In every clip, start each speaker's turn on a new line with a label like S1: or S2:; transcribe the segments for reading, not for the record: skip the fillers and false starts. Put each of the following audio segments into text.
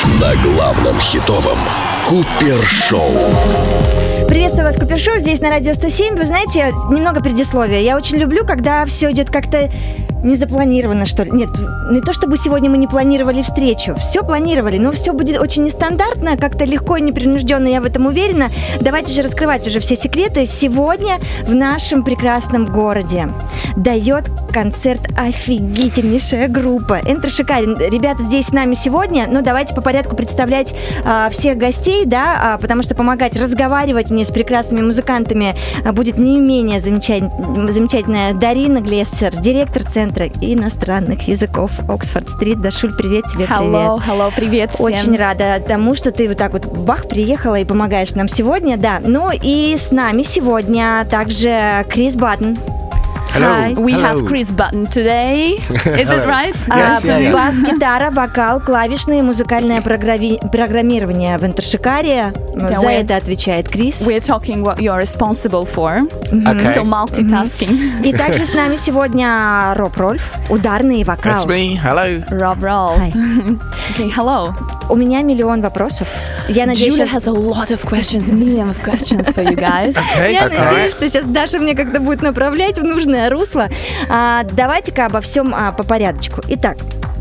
S1: На главном хитовом Купер-шоу.
S2: Приветствую вас, Купер-шоу, здесь на Радио 107. Вы знаете, немного предисловия. Я очень люблю, когда все идет как-то незапланированно, что ли. Нет, не то чтобы сегодня мы не планировали встречу. Все планировали, но все будет очень нестандартно, как-то легко и непринужденно, я в этом уверена. Давайте же раскрывать уже все секреты. Сегодня в нашем прекрасном городе дает концерт офигительнейшая группа Enter Shikari. Ребята здесь с нами сегодня, но давайте по порядку представлять всех гостей, да, потому что помогать разговаривать мне с прекрасными музыкантами будет не менее замечательная Дарина Глессер, директор Центра иностранных языков Оксфорд-стрит. Дашуль, привет тебе, привет.
S3: Hello, привет всем.
S2: Очень рада тому, что ты вот так вот приехала и помогаешь нам сегодня, да. Ну и с нами сегодня также Крис Баттон.
S4: Hello.
S3: We have Chris Button today. Is it right?
S4: Yes,
S2: Бас-гитара, вокал, клавишное, музыкальное программирование в Enter Shikari. За это отвечает Крис.
S3: We're talking what you're responsible for.
S4: Okay.
S3: So multitasking.
S2: И также с нами сегодня Роб Рольф, ударный вокал.
S4: That's me. Hello.
S3: Rob Rolf.
S2: Hi.
S3: Okay, hello.
S2: У меня миллион вопросов. Я надеюсь,
S3: Julia has a lot of questions, million of questions for you guys.
S2: Я надеюсь, что сейчас Даша мне как-то будет направлять в нужное русло. Давайте-ка обо всем по порядочку. Итак,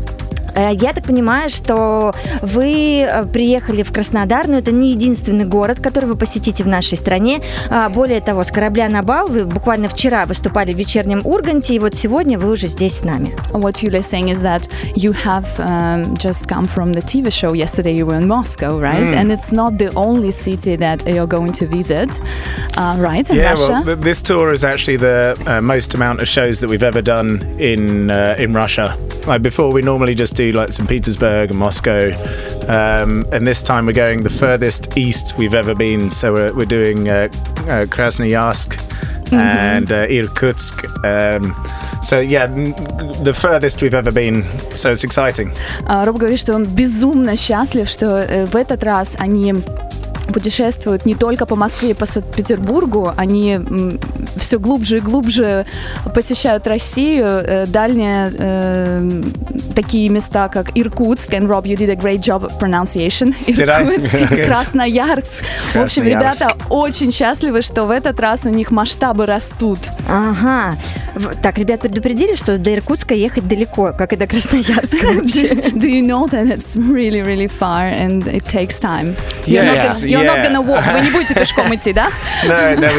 S2: я так понимаю, что вы приехали в Краснодар, но это не единственный город, который вы посетите в нашей стране. Более того, с корабля на бал вы буквально вчера выступали в вечернем Урганте, и вот сегодня вы уже здесь с нами.
S3: What Julia is saying is that you have just come from the TV show. Yesterday you were in Moscow, right? And it's not the only city that you're going to visit, right? In Russia?
S4: Well, this tour is actually the most amount of shows that we've ever done in Russia. Like before, we normally just do like St. Petersburg and Moscow, and this time we're going the furthest east we've ever been. So we're doing Krasnoyarsk and Irkutsk. So yeah, the furthest we've ever been. So it's exciting.
S3: Роб говорит, что он безумно счастлив, что в этот раз они путешествуют не только по Москве и по Санкт-Петербургу, они все глубже и глубже посещают Россию, дальние такие места, как Иркутск, and Rob, you did a great job of pronunciation. Иркутск, Красноярск. В общем, ребята очень счастливы, что в этот раз у них масштабы растут.
S2: Ага. Так, ребят предупредили, что до Иркутска ехать далеко, как и до Красноярска.
S3: Do you know that it's really, really far and it takes time?
S4: Yes.
S3: You're not gonna walk. Вы не будете пешком идти, да?
S4: No,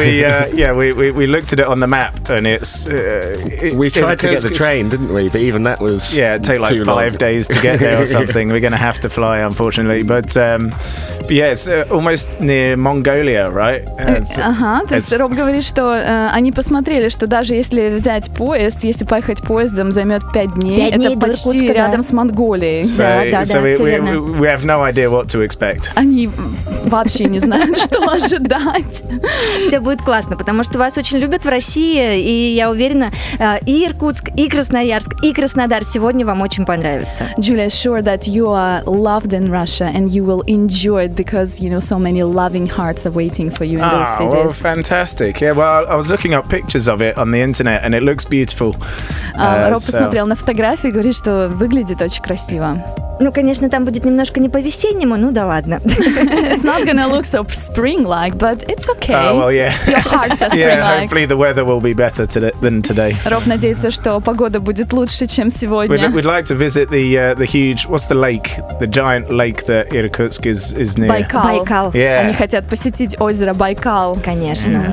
S4: we looked at it on the map, and it's.
S5: We tried to get the train, didn't we? But even that was.
S4: Yeah, it'd take like 5 days to get there or something. We're going to have to fly, unfortunately. But yeah, it's almost near Mongolia, right?
S3: Ага, то есть Роб говорит, что они посмотрели, что даже если взять поезд, если поехать поездом, займет 5 дней, это почти рядом с Монголией.
S2: Да,
S4: So
S2: все верно.
S4: we have no idea what to expect.
S3: Они вообще не знают, что ожидать.
S2: Все будет классно, потому что вас очень любят в России, и я уверена, и Иркутск, и Красноярск, и Краснодар сегодня вам очень понравится.
S3: Julia is sure that you are loved in Russia and you will enjoy it because, you know, so many loving hearts are waiting for you in those cities.
S4: Well, fantastic. Yeah, well, I was looking up pictures of it on the internet and it looks beautiful.
S3: Роб посмотрел на фотографии и говорит, что выглядит очень красиво.
S2: Ну, конечно, там будет немножко не по-весеннему, ну да ладно.
S3: It's not gonna look so spring-like, but it's okay.
S4: Well, yeah.
S3: Your hearts are spring-like.
S4: Yeah, hopefully the weather will be better than today.
S3: Роб надеется, что погода будет лучше, чем сегодня.
S4: We'd like to visit the huge, what's the lake? The giant lake that Irkutsk is near.
S3: Байкал.
S4: Yeah.
S3: Они хотят посетить озеро Байкал.
S2: Конечно.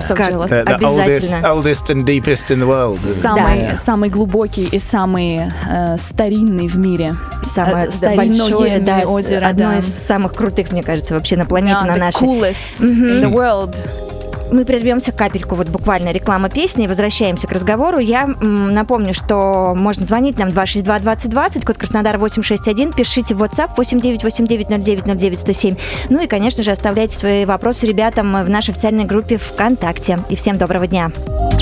S4: The oldest and deepest in the world.
S3: Самый глубокий и самый старинный в мире.
S2: Самое большое, да, одно из самых крутых, мне кажется, вообще на планете, на нашей.
S3: Coolest in the world.
S2: Мы прервемся капельку, вот буквально реклама песни, и возвращаемся к разговору. Я напомню, что можно звонить нам 262-2020, код Краснодар 861, пишите в WhatsApp 89890909-107. Ну и, конечно же, оставляйте свои вопросы ребятам в нашей официальной группе ВКонтакте. И всем доброго дня.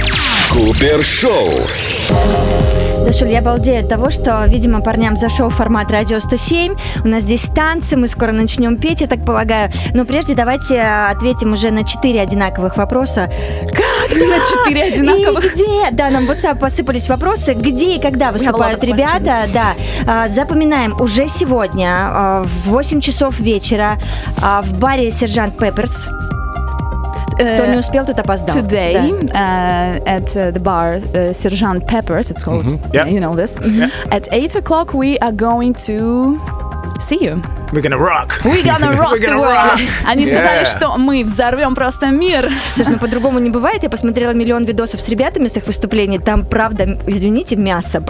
S1: Купер-шоу.
S2: Дашуль, я балдею от того, что, видимо, парням зашел формат Радио 107. У нас здесь танцы, мы скоро начнем петь, я так полагаю. Но прежде давайте ответим уже на 4 одинаковых вопроса. Как
S3: на 4 одинаковых.
S2: И где? Да, нам в WhatsApp посыпались вопросы, где и когда выступают ребята. Да. Запоминаем, уже сегодня в 8 часов вечера в баре «Сержант Пепперс». Кто не успел, тот опоздал.
S3: Today, at the bar Sergeant Pepper's, it's called, you know this. At 8 o'clock we are going to see you.
S4: We're gonna rock.
S3: We're gonna rock the world. Они сказали, что мы взорвем просто мир.
S2: Слушай, ну по-другому не бывает. Я посмотрела миллион видосов с ребятами с их выступлений. Там, правда, извините, мясо.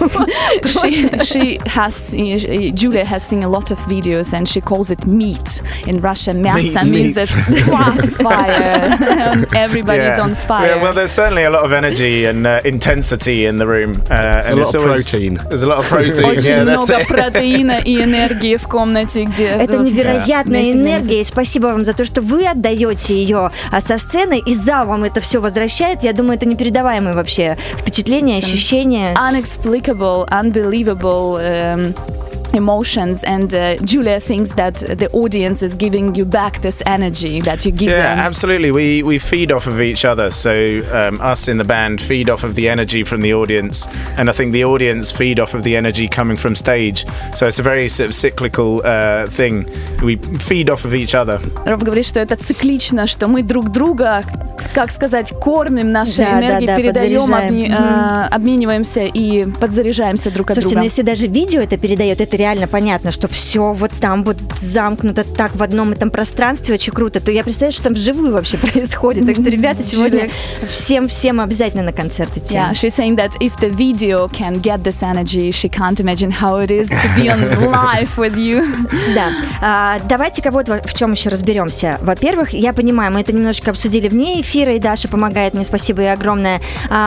S3: Julia has seen a lot of videos and she calls it meat. In Russia, мясо means it's fire. Everybody's on fire.
S4: Yeah, well, there's certainly a lot of energy and intensity in the room.
S5: And a lot of protein.
S4: There's a lot of protein.
S3: Очень много протеина и энергии в комнате.
S2: Это невероятная энергия, и спасибо вам за то, что вы отдаете ее со сцены, и зал вам это все возвращает. Я думаю, это непередаваемые вообще впечатления, ощущения.
S3: Unexplicable, unbelievable emotions, and Julia thinks that the audience is giving you back this energy that you give them.
S4: Yeah, absolutely. We feed off of each other. So us in the band feed off of the energy from the audience, and I think the audience feed off of the energy coming from stage. So it's a very sort of cyclical thing. We feed off of each other.
S3: Роб говорит, что это циклично, что мы друг друга, как сказать, кормим нашей энергией, передаем, обмениваемся и подзаряжаемся друг от друга.
S2: Слушайте, но если даже видео это передает, это реально понятно, что все вот там вот замкнуто так в одном этом пространстве, очень круто, то я представляю, что там вживую вообще происходит. Так что, ребята, сегодня всем обязательно на концерт идти.
S3: Yeah, she's saying that if the video can get this energy, she can't imagine how it is to be on live with you.
S2: Да. Давайте-ка вот в чем еще разберемся. Во-первых, я понимаю, мы это немножечко обсудили вне эфира, и Даша помогает мне, спасибо ей огромное.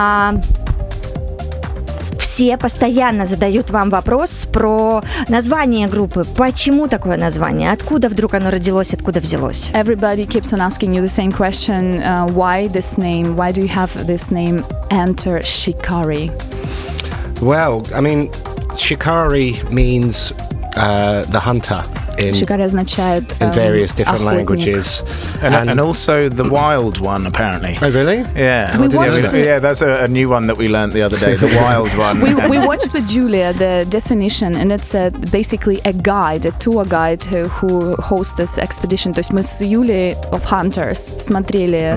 S2: Все постоянно задают вам вопрос про название группы. Почему такое название? Откуда вдруг оно родилось, откуда взялось?
S3: Everybody keeps on asking you the same question. Why this name? Why do you have this name, Enter Shikari?
S5: Well, I mean, Shikari means the hunter.
S3: Shikari означает
S5: in various different languages,
S4: and also the wild one apparently.
S5: Oh, really?
S4: Yeah,
S3: yeah.
S4: That's a new one that we learned the other day. The wild one.
S3: We watched with Julia the definition, and it's basically a guide, a tour guide who hosts this expedition. То есть мы с Юлией of Hunters смотрели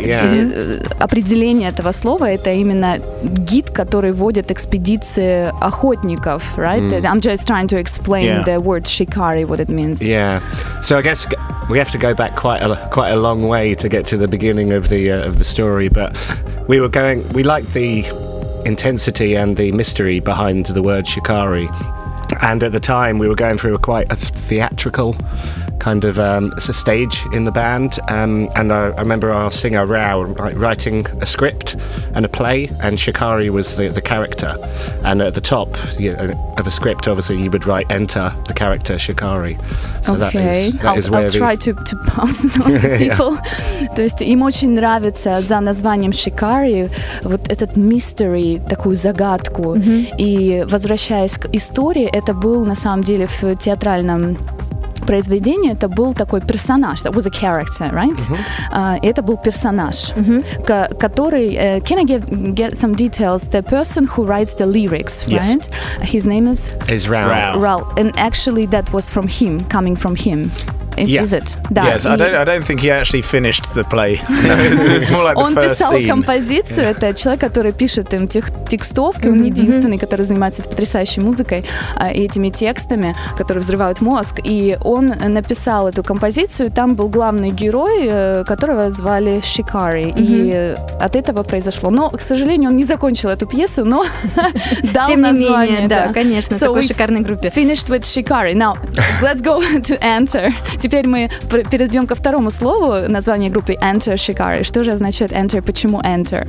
S3: определение этого слова. Это именно гид, который водит экспедиции охотников, right? I'm just trying to explain the word Shikari, what it means.
S5: Yeah. So I guess we have to go back quite a long way to get to the beginning of the story, but we liked the intensity and the mystery behind the word Shikari. And at the time we were going through quite a theatrical kind of stage in the band, and I remember our singer Rao writing a script and a play, and Shikari was the character, and at the top of a script obviously you would write Enter the character Shikari. So
S3: okay.
S5: that is where
S3: I'll try to pass it on to people. То есть им очень нравится за названием Shikari вот этот mystery, такую загадку. И возвращаясь к истории, это был на самом деле в театральном произведение, это был такой персонаж, that was a character, right? Это был персонаж, который, can I get some details? The person who writes the lyrics, right? His name is Rao. And actually that was from him, coming from him. Is it? Да.
S4: Yes, I don't think he actually finished the play. It's more like the first scene.
S3: Он писал композицию, это человек, который пишет им текстовки, он единственный, который занимается этой потрясающей музыкой и этими текстами, которые взрывают мозг, и он написал эту композицию, и там был главный герой, которого звали Shikari, и от этого произошло. Но, к сожалению, он не закончил эту пьесу, но дал
S2: тем
S3: название.
S2: Тем не менее, да, конечно, такой шикарной группе.
S3: Finished with Shikari. Now, let's go to Enter. Теперь мы перейдем ко второму слову, название группы Enter Shikari. Что же означает Enter? Почему Enter?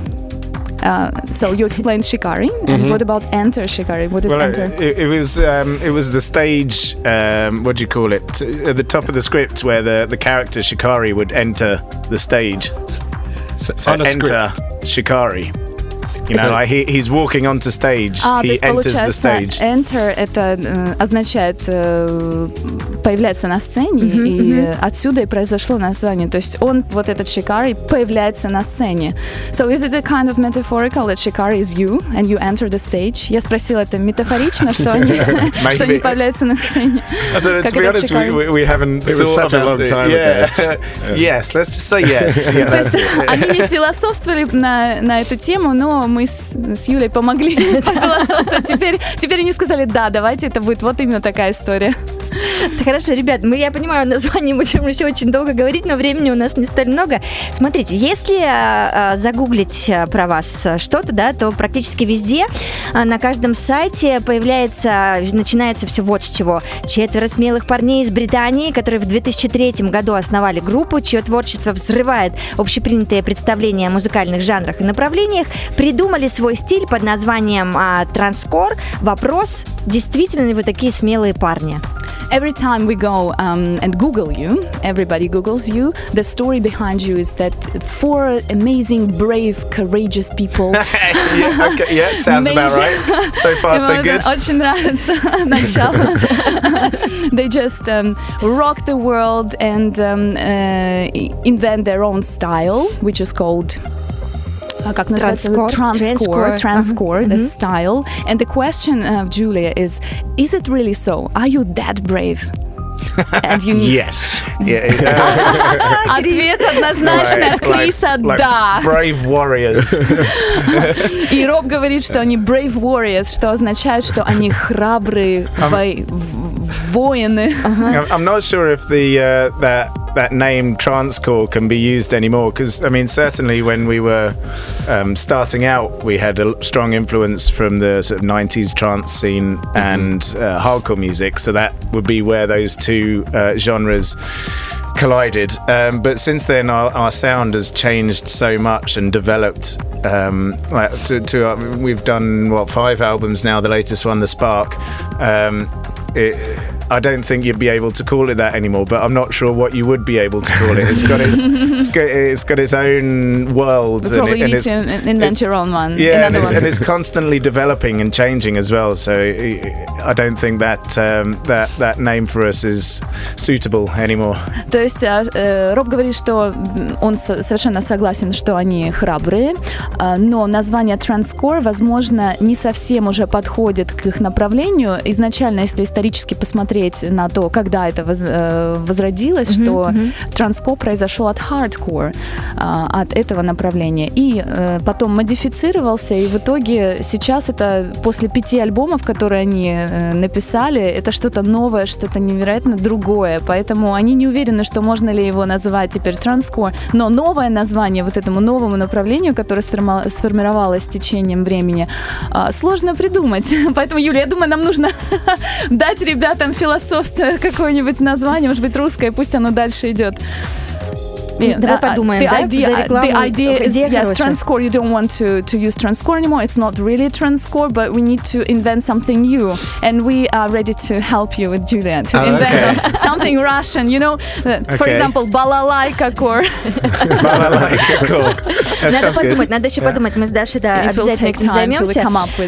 S3: So you explained Shikari, and what about Enter Shikari? What is Enter?
S4: It was the stage. What do you call it? At the top of the script, where the character Shikari would enter the stage. So Enter Shikari. You know, like he's walking onto stage. He enters the stage.
S3: Enter это означает появляется на сцене, и отсюда и произошло название. То есть он, вот этот Shikari, появляется на сцене. So is it a kind of metaphorical that Shikari is you, and you enter the stage? Я спросила, это метафорично, что они появляются на сцене?
S4: I don't know, to be honest, we haven't
S5: It was
S4: thought
S5: such a
S4: about
S5: long
S4: it.
S5: time ago.
S4: Yes, let's just say yes.
S3: То есть они не философствовали на эту тему, но мы с Юлей помогли пофилософствовать. Теперь они сказали, да, давайте это будет вот именно такая история.
S2: Хорошо, ребят, я понимаю, название можем еще очень долго говорить, но времени у нас не столь много. Смотрите, если загуглить про вас что-то, да, то практически везде, на каждом сайте начинается все вот с чего. 4 смелых парней из Британии, которые в 2003 году основали группу, чье творчество взрывает общепринятые представления о музыкальных жанрах и направлениях, придумали свой стиль под названием транскор. Вопрос, действительно ли вы такие смелые парни?
S3: Every time we go and Google you, everybody Googles you, the story behind you is that 4 amazing, brave, courageous people.
S4: Sounds about right. So far, so good.
S3: Очень нравится начало. They just rock the world and invent their own style, which is called... Как называется? Transcore, the style. And the question, Julia, is it really so? Are you that brave? And you need...
S5: Yes.
S3: Ответ однозначно от Криса «да».
S4: Brave warriors.
S3: И Роб говорит, что они brave warriors, что означает, что они храбрые воины.
S4: I'm not sure if that name Transcore can be used anymore, because I mean certainly when we were starting out we had a strong influence from the sort of 90s trance scene and hardcore music, so that would be where those two genres collided, but since then our sound has changed so much and developed. We've done 5 albums now, the latest one, The Spark. I don't think you'd be able to call it that anymore, but I'm not sure what you would be able to call it. It's got its own world.
S3: You probably need to invent your own one.
S4: Yeah, and it's constantly developing and changing as well. So I don't think that name for us is suitable anymore.
S3: То есть Роб говорит, что он совершенно согласен, что они храбрые, но название Transcore, возможно, не совсем уже подходит к их направлению. Изначально, если исторически посмотреть на то, когда это возродилось, что Transcore произошел от Hardcore, от этого направления. И потом модифицировался, и в итоге сейчас это после 5 альбомов, которые они написали, это что-то новое, что-то невероятно другое. Поэтому они не уверены, что можно ли его называть теперь Transcore. Но новое название вот этому новому направлению, которое сформировалось с течением времени, сложно придумать. Поэтому, Юля, я думаю, нам нужно дать ребятам философство какое-нибудь название, может быть, русское, пусть оно дальше идет.
S2: Давай подумаем,
S3: the idea is,
S2: yes,
S3: Transcore, you don't want to use Transcore anymore. It's not really Transcore, but we need to invent something new. And we are ready to help you with Julia to invent something Russian, you know, for example, Balalaika Core.
S4: Balalaika Core.
S2: Надо подумать, надо еще подумать. Мы с Дашей обязательно этим займемся.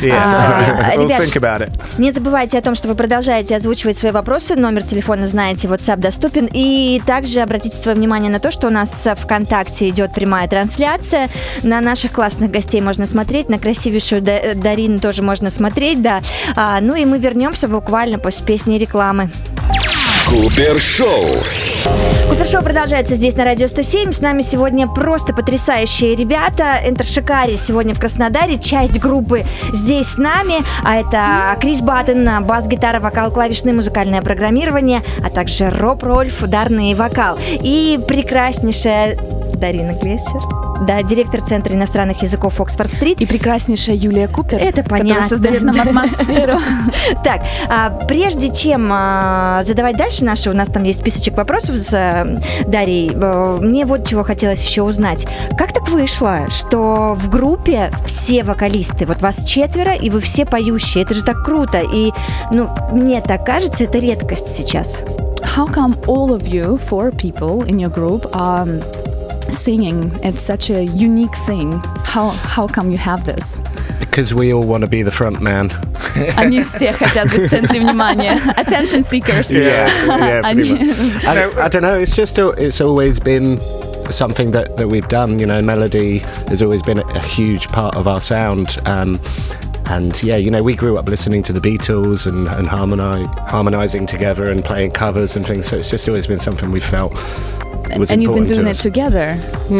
S4: Ребят,
S2: не забывайте о том, что вы продолжаете озвучивать свои вопросы. Номер телефона знаете, WhatsApp доступен. И также обратите свое внимание на то, что у нас в ВКонтакте идет прямая трансляция. На наших классных гостей можно смотреть, на красивейшую Дарину тоже можно смотреть, да. Ну и мы вернемся буквально после песни и рекламы.
S1: Купер-шоу.
S2: Купер-шоу продолжается здесь на Радио 107. С нами сегодня просто потрясающие ребята. Enter Shikari сегодня в Краснодаре. Часть группы здесь с нами. А это Крис Баттон, бас-гитара, вокал, клавишное музыкальное программирование, а также Роб Рольф, ударный вокал. И прекраснейшая Дарина Глессер, да, директор Центра иностранных языков Оксфорд-стрит.
S3: И прекраснейшая Юлия Купер,
S2: это понятно,
S3: которая создает нам атмосферу.
S2: Так, прежде чем задавать дальше у нас там есть списочек вопросов с Дарьей, мне вот чего хотелось еще узнать. Как так вышло, что в группе все вокалисты, вот вас 4, и вы все поющие? Это же так круто, и, мне так кажется, это редкость сейчас.
S3: How come all of you, 4 people in your group, are singing? It's such a unique thing. How come you have this?
S5: Because we all want to be the front man.
S3: Они все хотят быть в центре внимания. Attention seekers.
S5: Yeah, pretty
S3: Они-
S5: much. I don't know. It's always been something that we've done. You know, melody has always been a huge part of our sound. And yeah, you know, we grew up listening to the Beatles and harmonizing together and playing covers and things. So it's just always been something we felt was
S3: And you've been
S5: important to
S3: doing it
S5: us.
S3: together.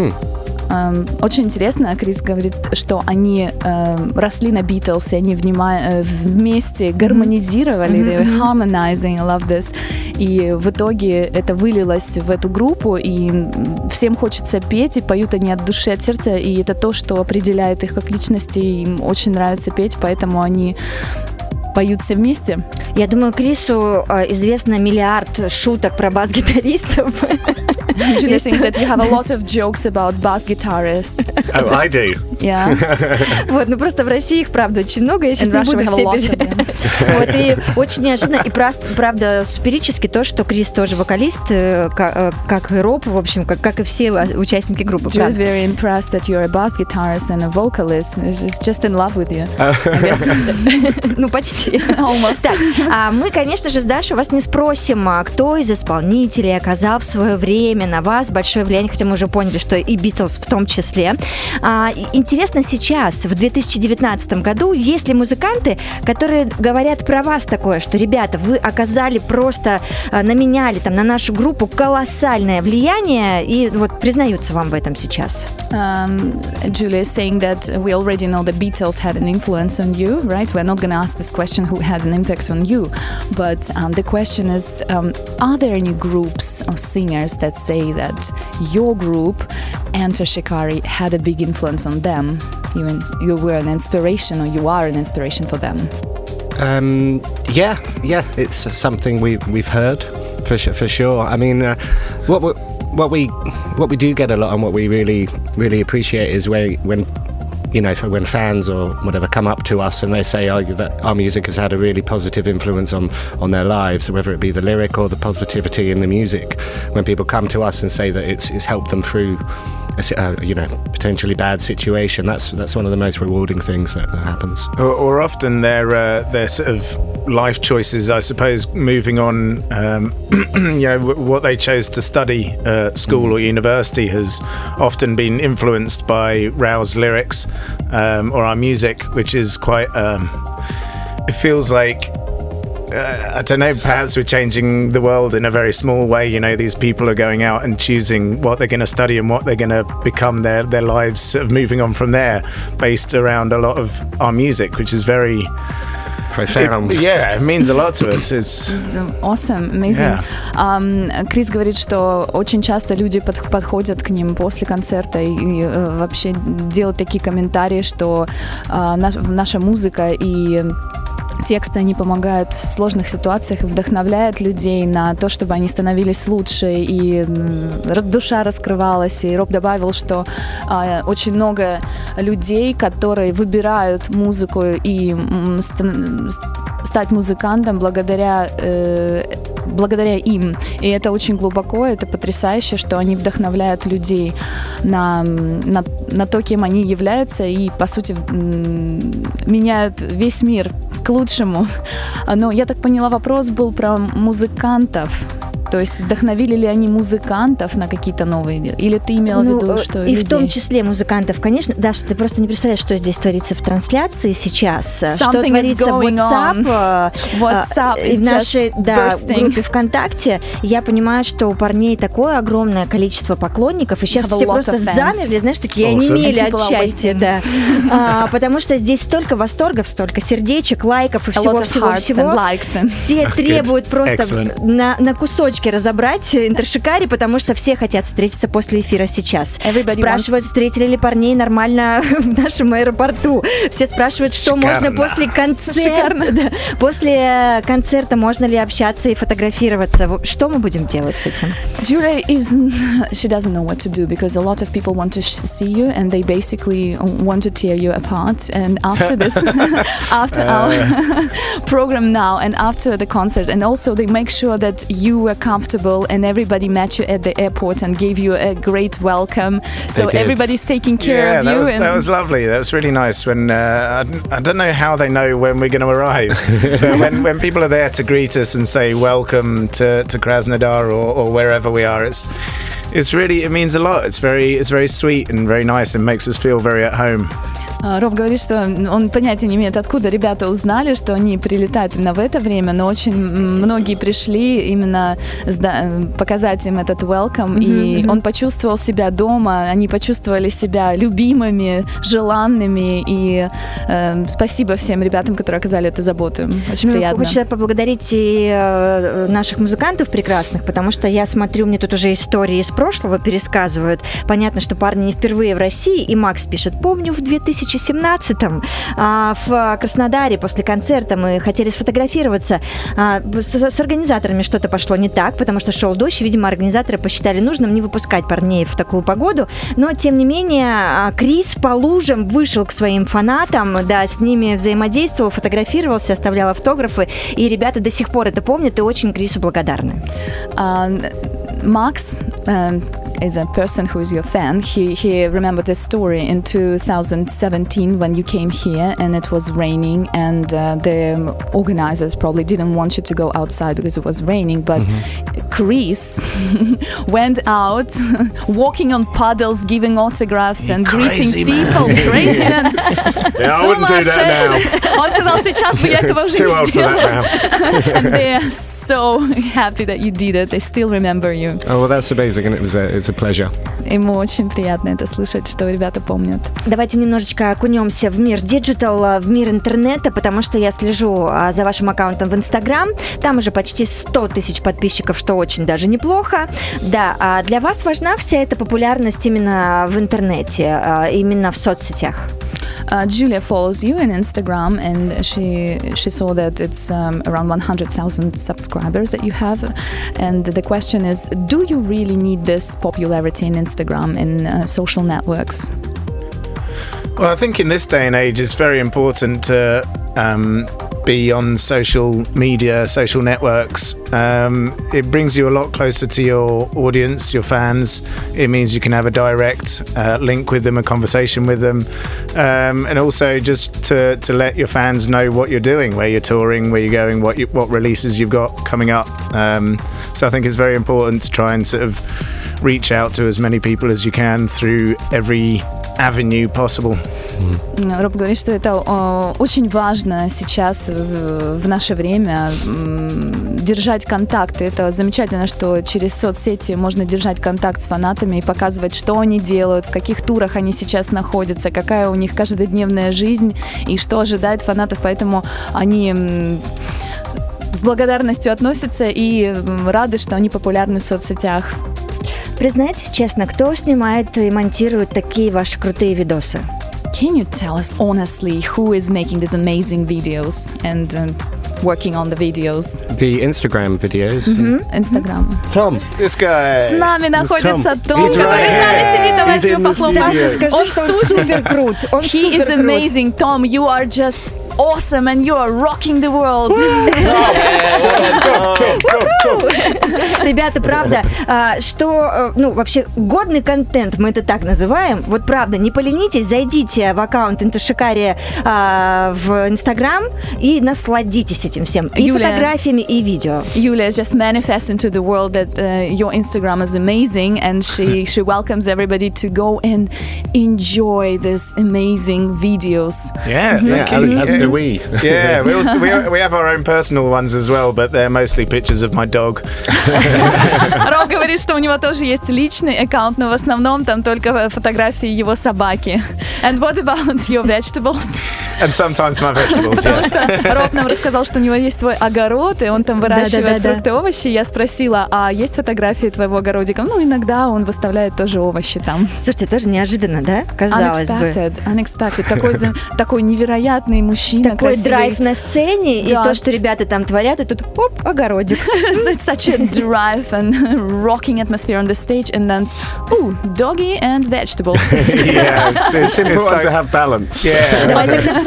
S3: Очень интересно, Крис говорит, что они росли на Битлз, и они вместе гармонизировали, they were harmonizing, I love this. И в итоге это вылилось в эту группу, и всем хочется петь, и поют они от души, от сердца, и это то, что определяет их как личности, им очень нравится петь, поэтому они поют все вместе.
S2: Я думаю, Крису известно миллиард шуток про бас-гитаристов.
S3: Julia thinks that you have a lot of jokes about bass guitarists.
S5: Oh, I do.
S3: Yeah.
S2: Вот, ну просто в России их, правда, очень много. Я сейчас
S3: In
S2: не
S3: Russia we
S2: буду
S3: have a
S2: все
S3: lot of
S2: перечислять.
S3: them.
S2: Вот, и очень неожиданно, и правда, суперически то, что Крис тоже вокалист, как и Роб, в общем, как и все участники группы.
S3: Julia is
S2: правда.
S3: very impressed that you're a bass guitarist and a vocalist. She's just in love with you. I guess.
S2: Ну, почти.
S3: Almost.
S2: Так, мы, конечно же, с Дашей вас не спросим, кто из исполнителей оказал в свое время на вас большое влияние, хотя мы уже поняли, что и Битлз в том числе. Интересно сейчас, в 2019 году, есть ли музыканты, которые говорят про вас такое, что, ребята, вы оказали просто, на меня или там, на нашу группу колоссальное влияние, и вот признаются вам в этом сейчас?
S3: Julia is saying that we already know the Beatles had an influence on you, right? We're not going to ask this question who had an impact on you, but the question is, are there any groups of singers that say that your group, Enter Shikari, had a big influence on them? Even you were an inspiration, or you are an inspiration for them?
S5: Yeah, it's something we've heard for sure. I mean, what we do get a lot, and what we really appreciate is when you know, when fans or whatever come up to us and they say, that our music has had a really positive influence on their lives, whether it be the lyric or the positivity in the music. When people come to us and say that it's helped them through you know, potentially bad situation, that's one of the most rewarding things that happens.
S4: Or often their sort of life choices, I suppose, moving on, you know, what they chose to study at school or university has often been influenced by Rao's lyrics or our music, which is quite, it feels like, I don't know, perhaps we're changing the world in a very small way. You know, these people are going out and choosing what they're going to study and what they're going to become, their lives sort of moving on from there, based around a lot of our music, which is very
S5: profound.
S4: It means a lot to us. It's
S3: awesome, amazing. Крис говорит, что очень часто люди подходят к ним после концерта и вообще делают такие комментарии, что наша музыка и тексты, они помогают в сложных ситуациях, вдохновляют людей на то, чтобы они становились лучше, и душа раскрывалась. И Роб добавил, что очень много людей, которые выбирают музыку и стать музыкантом благодаря им. И это очень глубоко, это потрясающе, что они вдохновляют людей на то, кем они являются, и, по сути, меняют весь мир к лучшему. Но я так поняла, вопрос был про музыкантов. То есть вдохновили ли они музыкантов на какие-то новые идеи? Или ты имела в виду, что
S2: и
S3: людей?
S2: в том числе музыкантов, конечно. Даша, ты просто не представляешь, что здесь творится в трансляции сейчас.
S3: Something
S2: что творится в
S3: WhatsApp
S2: в нашей группе ВКонтакте. Я понимаю, что у парней такое огромное количество поклонников, и сейчас все просто замерли, знаешь, такие онемели от счастья. Да. Потому что здесь столько восторгов, столько сердечек, лайков и всего-всего-всего. Все требуют просто на кусочки разобрать Интершикари, потому что все хотят встретиться после эфира сейчас. Спрашивают, встретили ли парней нормально в нашем аэропорту. Все спрашивают, что можно после концерта. Да, после концерта можно ли общаться и фотографироваться. Что мы будем делать с этим?
S3: Julia she doesn't know what to do, because a lot of people want to see you and they basically want to tear you apart. And after this, after our program now and after the concert, and also they make sure that you are comfortable, and everybody met you at the airport and gave you a great welcome. So everybody's taking care of you.
S4: That was lovely. That was really nice. When I don't know how they know when we're going to arrive, but when people are there to greet us and say welcome to Krasnodar or wherever we are, it means a lot. It's very sweet and very nice and makes us feel very at home.
S3: Роб говорит, что он понятия не имеет, откуда ребята узнали, что они прилетают именно в это время, но очень многие пришли именно показать им этот welcome, и он почувствовал себя дома, они почувствовали себя любимыми, желанными, и спасибо всем ребятам, которые оказали эту заботу. Очень приятно.
S2: Хочется поблагодарить и наших музыкантов прекрасных, потому что я смотрю, мне тут уже истории из прошлого пересказывают. Понятно, что парни не впервые в России, и Макс пишет: помню, в 2017-м в Краснодаре после концерта мы хотели сфотографироваться. С организаторами что-то пошло не так, потому что шел дождь, и, видимо, организаторы посчитали нужным не выпускать парней в такую погоду. Но, тем не менее, Крис по лужам вышел к своим фанатам, да, с ними взаимодействовал, фотографировался, оставлял автографы, и ребята до сих пор это помнят и очень Крису благодарны.
S3: Max is a person who is your fan. He remembered a story in 2017 when you came here and it was raining, and the organizers probably didn't want you to go outside because it was raining, but Chris went out walking on puddles, giving autographs and greeting people. Crazy man.
S5: Yeah, I wouldn't do that now.
S3: Он сказал, сейчас бы я этого уже не сделал. And they are so happy that you did it. They still remember you.
S5: Oh, well, that's amazing, and it's a pleasure.
S3: Ему очень приятно это слышать, что ребята помнят.
S2: Давайте немножечко окунемся в мир диджитал, в мир интернета, потому что я слежу за вашим аккаунтом в Инстаграм. Там уже почти 100 тысяч подписчиков, что очень даже неплохо. Да, а для вас важна вся эта популярность именно в интернете, именно в соцсетях?
S3: Julia follows you on Instagram, and she saw that it's around 100,000 subscribers that you have. And the question is, do you really need this popularity in Instagram and social networks?
S4: Well, I think in this day and age, it's very important to be on social media, social networks. It brings you a lot closer to your audience, your fans. It means you can have a direct link with them, a conversation with them, and also just to let your fans know what you're doing, where you're touring, where you're going, what releases you've got coming up. So I think it's very important to try and sort of reach out to as many people as you can through every avenue possible.
S3: Роб говорит, что это очень важно сейчас в наше время держать контакты. Это замечательно, что через соцсети можно держать контакт с фанатами и показывать, что они делают, в каких турах они сейчас находятся, какая у них каждодневная жизнь и что ожидает фанатов. Поэтому они с благодарностью относятся и рады, что они популярны в соцсетях.
S2: Признайтесь честно, кто снимает и монтирует такие ваши крутые видосы?
S3: Can you tell us honestly who is making these amazing videos and working on the videos?
S5: The Instagram videos.
S3: Instagram.
S5: Tom, this guy.
S3: С нами находится Том,
S5: He's
S3: который
S5: right
S3: сзади сидит. Давайте его похлопаем.
S2: Даша, скажи, что он супер крут.
S3: He is amazing. Tom, you are just awesome and you are rocking the world.
S2: Ребята, правда, что, вообще, годный контент, мы это так называем. Вот правда, не поленитесь, зайдите в аккаунт Интушикария в Инстаграм и насладитесь этим всем. И фотографиями, и видео.
S3: Yulia just manifests into the world that your Instagram is amazing, and she welcomes everybody to go and enjoy these amazing videos.
S5: As do we.
S4: Yeah, we have our own personal ones as well, but they're mostly pictures of my dog.
S3: Роб говорит, что у него тоже есть личный аккаунт, но в основном там только фотографии его собаки. And what about your vegetables?
S4: And sometimes my vegetables, yes.
S3: Роб нам рассказал, что у него есть свой огород, и он там выращивает фрукты и овощи. Я спросила, а есть фотографии твоего огородика? Иногда он выставляет тоже овощи там.
S2: Слушайте, тоже неожиданно, да? Казалось бы.
S3: Unexpected. Такой невероятный мужчина,
S2: такой
S3: красивый.
S2: драйв на сцене, и то, что ребята там творят, и тут, оп, огородик.
S3: Such a drive and rocking atmosphere on the stage, and then, doggy and vegetables.
S5: Yeah, it's important to have balance.
S4: Yeah.
S2: Давай тогда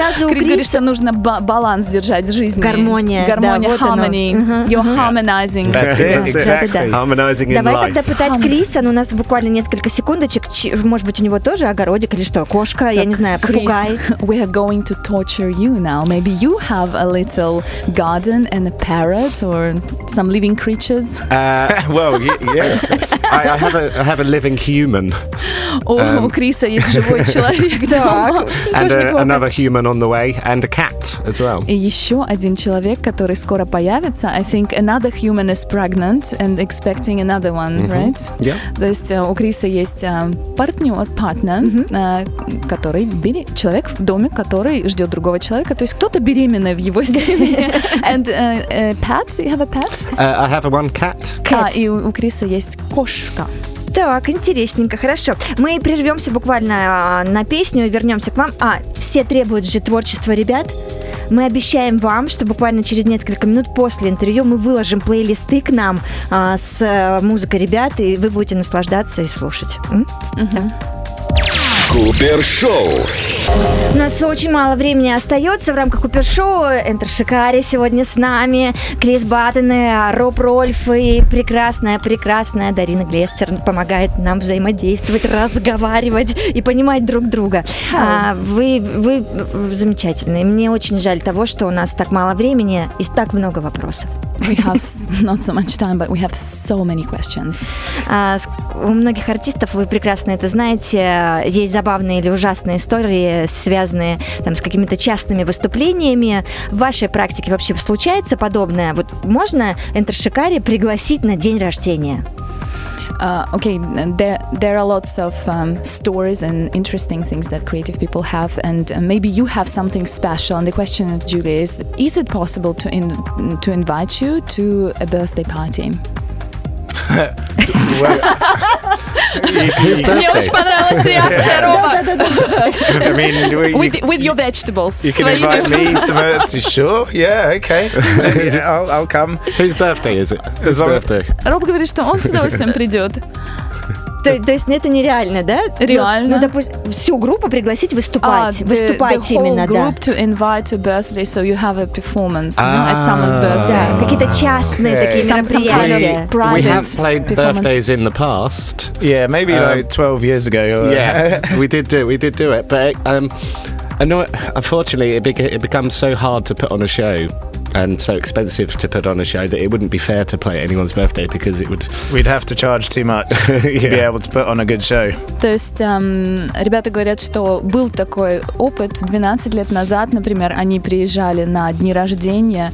S2: сразу у
S3: Крис говорит,
S2: Криса-
S3: что нужно баланс держать в жизни.
S2: Гармония,
S3: Гармония,
S2: да, вот оно.
S3: harmony. You're harmonizing.
S4: That's it, exactly.
S2: Да-да-да.
S5: Harmonizing in
S2: Давай
S5: life.
S2: тогда пытать Криса, ну, у нас буквально несколько секундочек. Может быть, у него тоже огородик или что? Кошка, я не знаю,
S3: Chris,
S2: попугай.
S3: we are going to torture you now. Maybe you have a little garden and a parrot or some living creatures.
S4: Well, yes.
S5: I have a living human
S3: У Криса есть живой человек дома.
S5: and
S2: Тоже неплохо.
S5: another human on the way and a cat as well.
S3: И еще один человек, который скоро появится. I think another human is pregnant and expecting another one, right?
S5: Yeah.
S3: То есть у Криса есть партнер, который человек в доме, который ждет другого человека. То есть кто-то беременный в его семье. And pet, you have a pet?
S5: I have one cat.
S3: И у Криса есть кошка.
S2: Так, интересненько, хорошо. Мы прервемся буквально на песню и вернемся к вам. Все требуют же творчества ребят. Мы обещаем вам, что буквально через несколько минут после интервью мы выложим плейлисты к нам с музыкой ребят, и вы будете наслаждаться и слушать.
S1: Купер Шоу.
S2: У нас очень мало времени остается в рамках Купер-шоу. Энтер Шикари сегодня с нами, Крис Баттен, Роб Рольф и прекрасная Дарина Глессер помогает нам взаимодействовать, разговаривать и понимать друг друга. Вы замечательные. Мне очень жаль того, что у нас так мало времени и так много вопросов.
S3: We have not so much time, but we have so many questions.
S2: У многих артистов, вы прекрасно это знаете, есть забавные или ужасные истории, связанные там, с какими-то частными выступлениями. В вашей практике вообще случается подобное? Вот можно Энтер Шикари пригласить на день рождения?
S3: Okay, there are lots of stories and interesting things that creative people have, and maybe you have something special. And the question, Julia, is it possible to invite you to a birthday party? Мне очень понравилась реакция Роба.
S4: I mean,
S3: With your vegetables.
S4: you can invite me to sure, yeah, okay. I'll come.
S5: Whose birthday is it? Whose
S4: long-
S5: birthday?
S3: Роб говорит, что он с удовольствием придет.
S2: То есть это нереально, да?
S3: Реально.
S2: Ну, допустим, всю группу пригласить выступать. Выступать
S3: the
S2: именно,
S3: whole
S2: да.
S3: group to invite to birthday, so you have a performance at someone's birthday.
S2: Да, какие-то частные такие
S3: Some kind
S2: мероприятия.
S3: of private
S5: We have played
S3: performance.
S5: birthdays in the past.
S4: Yeah, maybe like 12 years ago.
S5: Yeah, we did do it, but unfortunately, it becomes so hard to put on a show and so expensive to put on a show that it wouldn't be fair to play at anyone's birthday because it would.
S4: We'd have to charge too much to be able to put on a good show.
S3: То есть ребята говорят, что был такой опыт 12 лет назад, например, они приезжали на дни рождения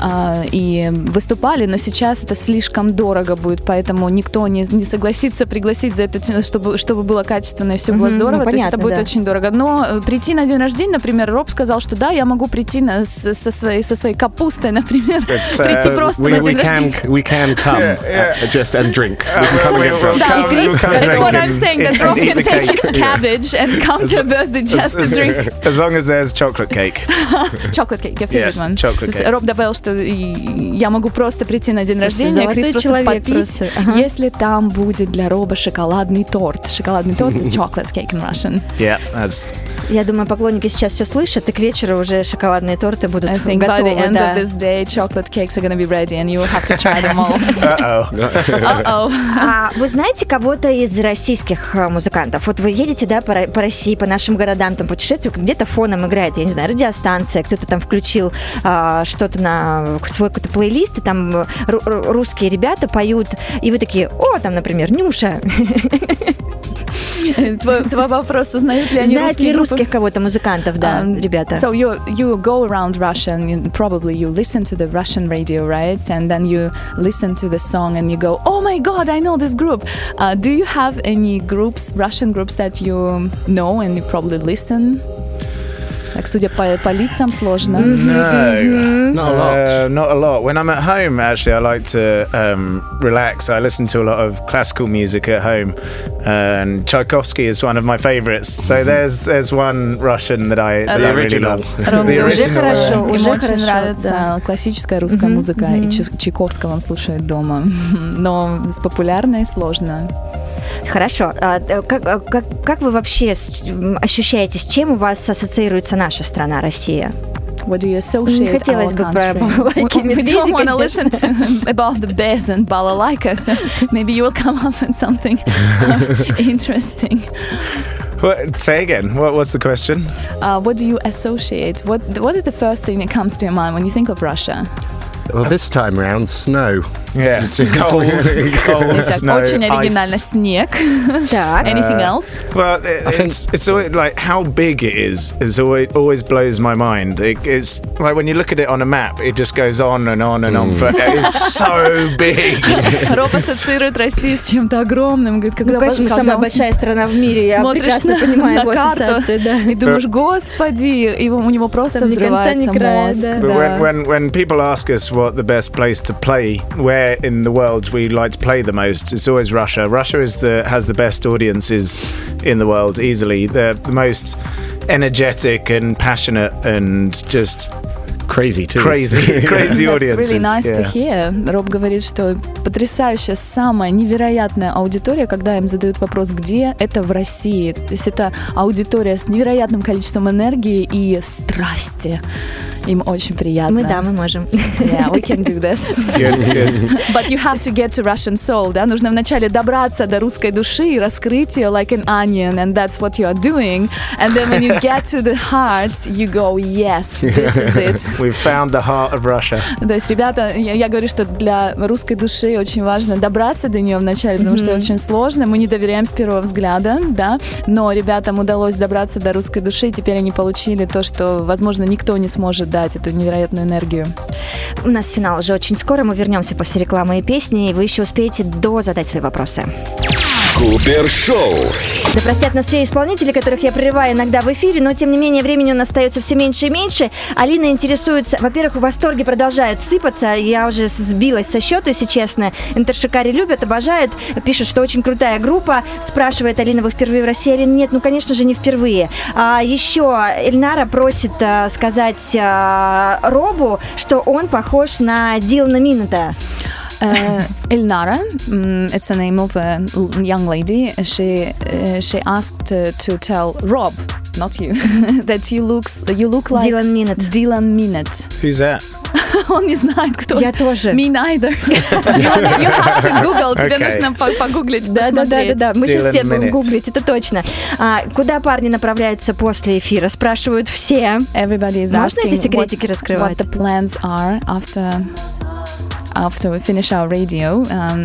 S3: и выступали, но сейчас это слишком дорого будет, поэтому никто не согласится пригласить за это, чтобы было качественно и все было здорово, то есть это будет очень дорого. Но прийти на день рождения, например, Роб сказал, что да, я могу прийти со своей капустой, например, прийти просто на день рождения.
S5: We can come just and drink. We can come and get drunk.
S3: Да, и Крис, that's
S4: drink
S3: what I'm
S4: and-
S3: saying, that
S4: and
S3: Rob
S4: eat
S3: can
S4: the
S3: take
S4: cake.
S3: his cabbage and come to a birthday just to drink
S4: As long as there's chocolate cake.
S3: chocolate cake, your favorite
S4: Yes,
S3: one.
S4: chocolate
S3: То есть
S4: cake.
S3: Роб добавил, что я могу просто прийти на день
S2: Слушайте,
S3: рождения, а Крис
S2: золотой
S3: просто
S2: человек
S3: попить,
S2: просто. Ага.
S3: если там будет для Роба шоколадный торт. Шоколадный торт is chocolate cake in Russian.
S4: Yeah, that's.
S2: Я думаю, поклонники сейчас все слышат, и к вечеру уже шоколадные торты будут
S3: I think by the
S2: готовы.
S3: end
S2: Да.
S3: of this day, chocolate cakes are going to be ready and you will have to try them all.
S4: Uh-oh.
S3: Uh-oh.
S2: Вы знаете кого-то из российских музыкантов? Вот вы едете, да, по России, по нашим городам, там путешествуете, где-то фоном играет, я не знаю, радиостанция, кто-то там включил что-то на свой какой-то плейлист, и там русские ребята поют, и вы такие: о, там, например, Нюша.
S3: Твой вопрос, узнают ли они
S2: Знают ли
S3: русские группы?
S2: русских кого-то музыкантов, да, ребята?
S3: So you go around Russia and you listen to the Russian radio, right? And then you listen to the song and you go, oh my God, I know this group. Do you have any groups, Russian groups that you know and you probably listen? Так, судя по лицам, сложно.
S4: No,
S5: Not a lot.
S4: Not a lot. When I'm at home, actually, I like to relax. I listen to a lot of classical music at home, and Tchaikovsky is one of my favorites. So there's one Russian that I really
S5: original.
S4: love.
S3: Робби
S4: The
S2: уже
S4: original.
S2: хорошо.
S3: Ему
S2: уже
S3: очень
S2: хорошо,
S3: нравится
S2: да.
S3: классическая русская музыка, и Чайковского он слушает дома. Но с популярной сложно.
S2: Хорошо. Как вы вообще ощущаете, с чем у вас ассоциируется наша страна, Россия?
S3: What do you associate
S2: Хотелось
S3: our
S2: бы про
S3: country?
S2: балалайки и
S3: We don't want to
S2: медведей,
S3: listen to about the bears and balalaika, so maybe you will come up with something interesting.
S4: Say again. What's the question?
S3: What do you associate? What is the first thing that comes to your mind when you think of Russia?
S5: Well, this time round, snow.
S4: Yeah, cold,
S3: Итак,
S4: snow,
S3: очень оригинально.
S4: ice.
S3: Снег.
S2: Так.
S3: Anything else?
S4: Well, it's always like how big it is always blows my mind. It's like when you look at it on a map, it just goes on and on and on. It's so big.
S3: Роб ассоциирует Россию с чем-то огромным. Говорит, когда,
S2: Ну, конечно, мы
S3: когда
S2: самая
S3: он
S2: большая страна в мире. Я
S3: смотришь
S2: прекрасно понимаю
S3: на
S2: его
S3: карту
S2: ассоциации, да.
S3: и думаешь, господи, и у него просто
S2: Там ни конца, ни
S3: взрывается
S2: края,
S3: мозг.
S2: да.
S4: But
S3: Да.
S4: when people ask us what the best place to play, where in the world we like to play the most, it's always Russia. Russia has the best audiences in the world easily. They're the most energetic and passionate and just
S5: Crazy too.
S4: crazy
S3: That's
S4: audiences.
S3: really nice to
S4: Yeah.
S3: hear. Роб говорит, что потрясающая, самая невероятная аудитория, когда им задают вопрос, где, это в России. То есть это аудитория с невероятным количеством энергии и страсти. Им очень приятно.
S2: Мы можем.
S3: Yeah, we can do this.
S4: Good, good.
S3: But you have to get to Russian soul, да? Нужно вначале добраться до русской души и раскрыть ее like an onion, and that's what you are doing. And then when you get to the heart, you go, yes, this is it.
S4: We've found the heart of Russia.
S3: То есть, ребята, я говорю, что для русской души очень важно добраться до нее вначале, потому что очень сложно. Мы не доверяем с первого взгляда, да, но ребятам удалось добраться до русской души, и теперь они получили то, что, возможно, никто не сможет дать, эту невероятную энергию.
S2: У нас финал уже очень скоро. Мы вернемся после рекламы и песни, и вы еще успеете задать свои вопросы.
S1: Купер Шоу.
S2: Да простят нас все исполнители, которых я прерываю иногда в эфире, но тем не менее времени у нас остается все меньше и меньше. Алина интересуется, во-первых, в восторге продолжает сыпаться, я уже сбилась со счету, если честно. Интершикари любят, обожают, пишут, что очень крутая группа. Спрашивает Алина, вы впервые в России? Алина, нет, ну конечно же не впервые. Еще Эльнара просит сказать Робу, что он похож на Дилана Минета.
S3: Elnara, it's the name of a young lady. She asked to tell Rob, not you, that you look like
S2: Дилан Минет.
S3: Dylan Minette.
S4: Who's that?
S3: Он не знает, кто.
S2: Я тоже.
S3: Me neither. Dylan, you have to Google. Тебе
S4: Okay.
S3: нужно погуглить,
S2: Да.
S3: посмотреть.
S2: Мы сейчас
S4: Dylan
S2: все будем
S4: Minette.
S2: гуглить, это точно. Куда парни направляются после эфира? Спрашивают все.
S3: Everybody is
S2: Можно эти
S3: asking
S2: секретики раскрывать?
S3: what the plans are after we finish our radio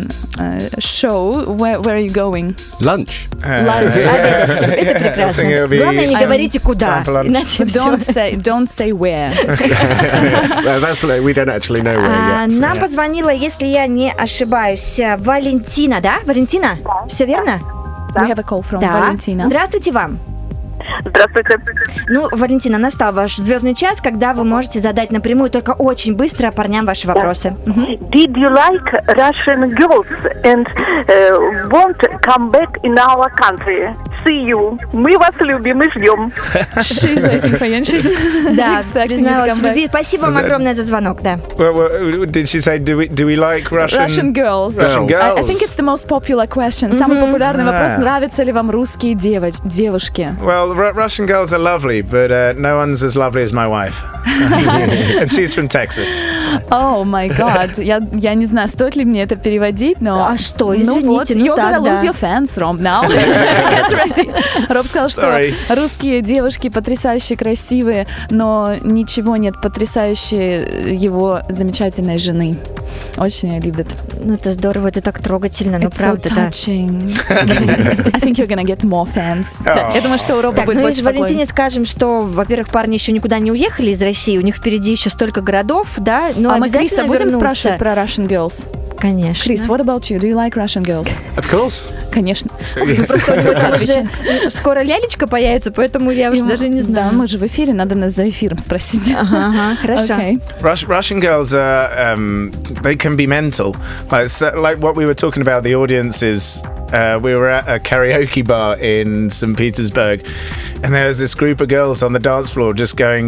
S3: show. Where are you going?
S5: Lunch.
S2: Обедать всем. Это прекрасно.
S4: I think it'll be
S2: Главное, не говорите куда.
S4: time for lunch.
S2: Иначе
S3: Don't say where.
S5: That's we don't actually know where yet. so
S2: Нам
S5: yeah.
S2: позвонила, если я не ошибаюсь, Валентина, да? Валентина? Все верно?
S3: We have a call from
S2: Да.
S3: Valentina.
S2: Здравствуйте вам.
S6: Здравствуйте.
S2: Ну, Валентина, настал ваш звездный час, когда вы можете задать напрямую, только очень быстро парням ваши вопросы. Мгм.
S6: Did you like Russian girls and want to come back in our country? See you. Мы вас любим и ждем.
S3: She's waiting for you. And she's
S2: Да,
S3: expecting you to
S2: призналась
S3: come
S2: в
S3: back.
S2: любви. Спасибо вам
S4: Is that-
S2: огромное за звонок, да.
S4: Well, did she say, do we like Russian?
S3: Russian girls.
S4: Russian
S3: I
S4: girls.
S3: think it's the most popular question. Самый популярный вопрос: нравятся ли вам русские девушки?
S4: Well, Russian girls are lovely, but no one's as lovely as my wife. And she's from Texas.
S3: Oh my God. Я не знаю, стоит ли мне это переводить, но...
S2: А что,
S3: Ну вот,
S2: извините, ну
S3: you're
S2: так,
S3: gonna
S2: да.
S3: lose your fans, Rob, now. Get ready. Роб сказал, что
S4: Sorry.
S3: русские девушки потрясающие, красивые, но ничего нет потрясающей его замечательной жены. Очень ее любят.
S2: Ну, это здорово, это так трогательно, ну,
S3: It's so
S2: правда, да.
S3: touching. I think you're gonna get more fans. Я думаю, что у Роба
S2: Так,
S3: будет
S2: ну и
S3: больше
S2: Валентине
S3: поклонниц.
S2: скажем, что, во-первых, парни еще никуда не уехали из России, у них впереди еще столько городов, да, но
S3: А мы
S2: обязательно
S3: Криса будем
S2: вернутся.
S3: спрашивать про Russian girls?
S2: Конечно.
S3: Крис, what about you? Do you like Russian girls?
S5: Of course.
S3: Конечно.
S2: Просто уже скоро лялечка появится, поэтому я уже даже не
S3: Да,
S2: знаю.
S3: мы же в эфире, надо нас за эфиром спросить.
S2: Ага, хорошо.
S3: Okay.
S4: Russian girls are they can be mental. Like what we were talking about, the audiences. We were at a karaoke bar in St. Petersburg, and there was this group of girls on the dance floor just going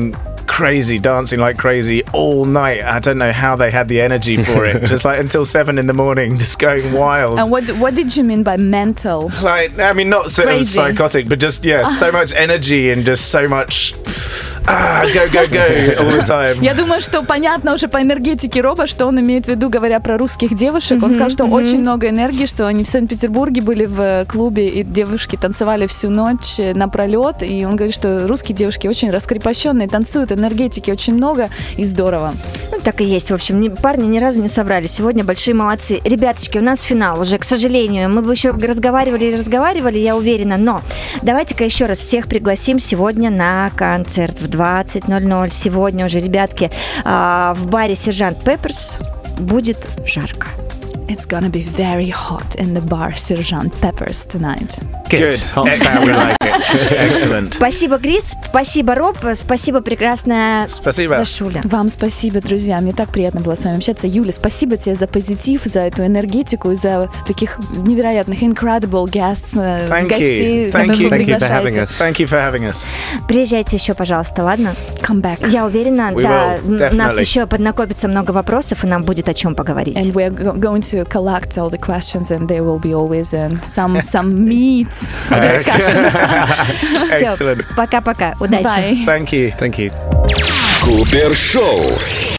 S4: crazy, dancing like crazy all night. I don't know how they had the energy for it. Just like until 7 in the morning, just going wild.
S3: And what did you mean by mental?
S4: Like, I mean, not sort of
S3: Crazy.
S4: psychotic, but just, so much energy and just so much go all the time.
S3: Я думаю, что понятно уже по энергетике Роба, что он имеет в виду, говоря про русских девушек. Он сказал, что очень много энергии, что они в Санкт-Петербурге были в клубе, и девушки танцевали всю ночь напролет. И он говорит, что русские девушки очень раскрепощенные, танцуют, энергетики очень много и здорово.
S2: Ну, так и есть. В общем, парни ни разу не соврали. Сегодня большие молодцы. Ребяточки, у нас финал уже, к сожалению. Мы бы еще разговаривали, я уверена. Но давайте-ка еще раз всех пригласим сегодня на концерт в 20:00. Сегодня уже, ребятки, в баре «Сержант Пепперс» будет жарко.
S3: It's gonna be very hot in the bar Sergeant Pepper's tonight.
S4: Good.
S5: Hot sound, we like it.
S4: Excellent.
S2: Спасибо, Крис. Спасибо, Роб. Спасибо, прекрасная
S4: Спасибо.
S2: Дашуля.
S3: Вам спасибо, друзья. Мне так приятно было с вами общаться. Юля, спасибо тебе за позитив, за эту энергетику и за таких невероятных incredible guests, гостей, которых вы приглашаете.
S4: Thank you for having us.
S2: Приезжайте еще, пожалуйста, ладно?
S3: Come back.
S2: Я уверена,
S4: We
S2: да,
S4: will,
S2: у нас
S4: definitely.
S2: еще поднакопится много вопросов, и нам будет о чем поговорить.
S3: And we're going to collect all the questions, and there will be always some meat for discussion.
S2: Все,
S4: Excellent.
S2: пока-пока, удачи.
S3: Bye.
S4: Thank you.
S5: Thank you.
S1: Купер Шоу.